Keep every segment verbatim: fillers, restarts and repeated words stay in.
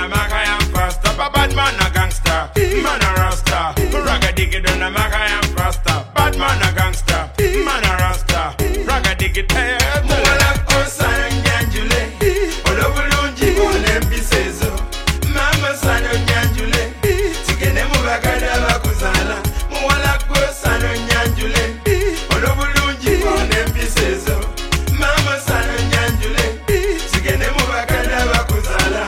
a mac, I am faster. A bad man a gangster, man a rasta. Ragga dig it on a mac, I am faster. Bad man a gangster, man a rasta. Ragga dig it, hey, Muwala kosa nyanjule, olobulungi bone mpisezo. Mama sano nyanjule, tikene mubagada bakuzala. Muwala kosa nyanjule, olobulungi bone mpisezo. Mama sano nyanjule, tikene mubagada bakuzala.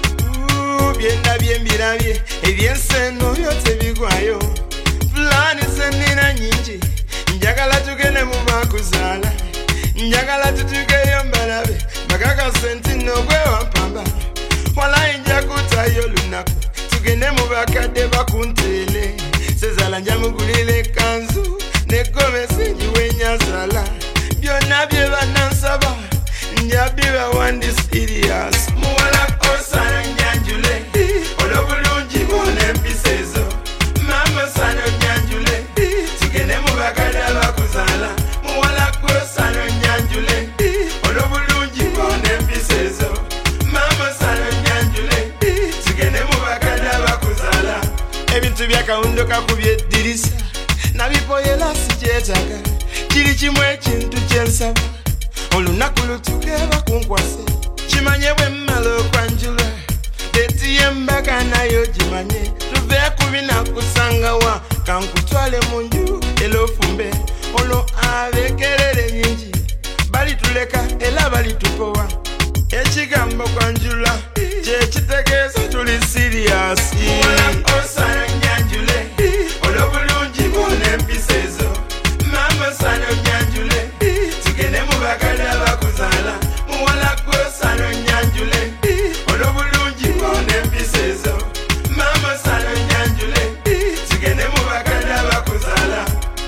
Ooh, bienda biembirabie, ebyenseno byote bigwayo. Fulani senina nyingi, njagala tugende mubakuzala. Njagala tutugeyo mbalabe, bakaka senti nogwe wampamba. Wala inja kutayo lunaku, tugende mubakade bakuntele. Sezala njamugulile kanzu, nekome sinjiwe nyazala. Byonna bye banansaba, njabiba wandi serious. Muwala kosa nyanjule, olobulungi bone mpisezo. Mama sano nyanjule, tugende mubakade bakuzala. Muwala kosa nyanjule, olobulungi bone mpisezo. Mama sano nyanjule, tugende mubakade bakuzala. Ebintu byakawundo kakubye eddirisa, nabipoyela sikyetaaga. Kiri kimu ekintu kyensaba, olunaku lutuke bakunkwase. Kimanye bwe mmala okwanjula, deti y'embaga nayo gimanye. Tuve kubinakusangawa, kankutwale mu nju elofumbe. Ono abekerere nyingi, balituleka era balitukowa. Ekigambo kwanjula, kye kitegeeza tuli serious. Muwala kosa nyanjule, olobulungi bone mpisezo. Mama sano nyanjule, tugende mubakade bakuzala. Muwala kosa nyanjule, olobulungi bone mpisezo. Mama sano nyanjule, tugende mubakade bakuzala.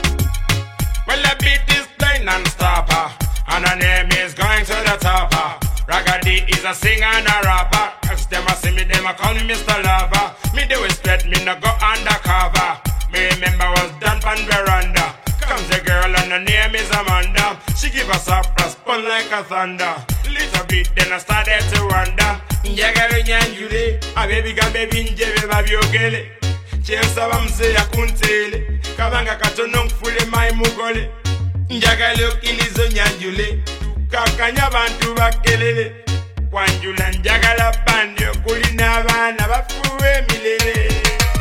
well, the beat is playing non-stopper, and her name is going to the topper. Ragga D is a singer and a rapper. Cause them a see me, them a call me Mister Lover. Me do it straight, me no go undercover. Me remember was done pan veranda. Comes a girl and her name is Amanda. She give us a spun like a thunder. Little bit, then I started to wonder. Njagala nyanjule, a baby ga baby njebe babyogele. Chensaba mse ya kuntele, kabanga katono nkufule mai mugole. Njagala okilizo nyanjule, kakanya bantu bakelele. Kwanjula njagala bandi okuli n'abaana bafuwe emilele.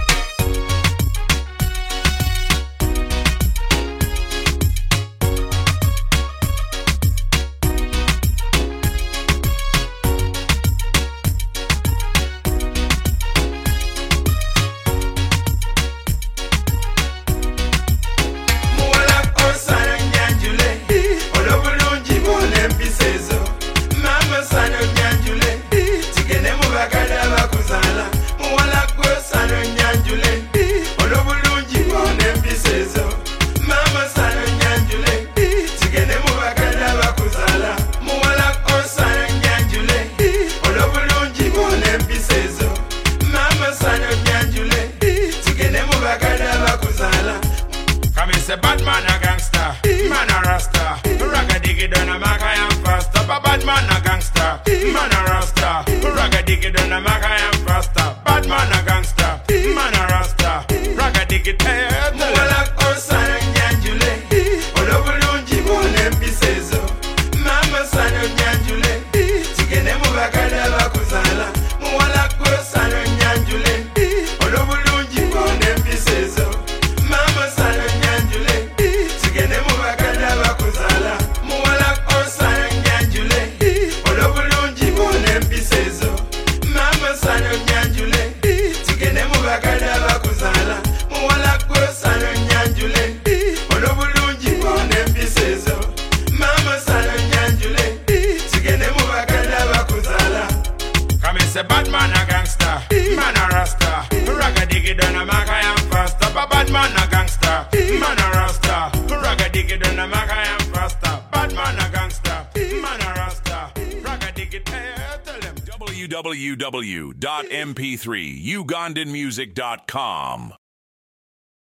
Muwala kosa nyanjule, olobulungi bone mpisezo. Mama sano nyanjule, tugende mubakade bakuzala. Muwala kosa nyanjule, olobulungi bone mpisezo. Mama sano nyanjule, tugende mubakade bakuzala. Muwala kosa nyanjule, olobulungi bone mpisezo. Mama sano nyanjule, tugende mubakade bakuzala. Come and say bad man a gangster, man a rasta. Ragga dig it on a mac, I am faster. A bad man a gangster, man a rasta. Ragga dig it on a mac, I am faster. Bad man a gangster, man a rasta. Ragga dig it, hey, Muwala kosa nyanjule, olobulungi bone mpisezo. Mama sano nyanjule, tugende mubakade bakuzala. Muwala kosa nyanjule, olobulungi bone mpisezo. Mama sano nyanjule, tugende mubakade bakuzala. Muwala kosa nyanjule, olobulungi bone mpisezo. Mama sano nyanjule, tugende mubakade bakuzala. Muwala kosa nyanjule, olobulungi bone mpisezo. Mama sano nyanjule, tugende mubakade bakuzala. come and say bad man a gangster, man a rasta. Ragga dig it on a mac, I am faster. A bad man a gangster, man a rasta. Ragga dig it on a mac, I am faster. Bad man a gangster, man a rasta. Ragga dig it, hey, tell them. w w w dot m p three ugandan music dot com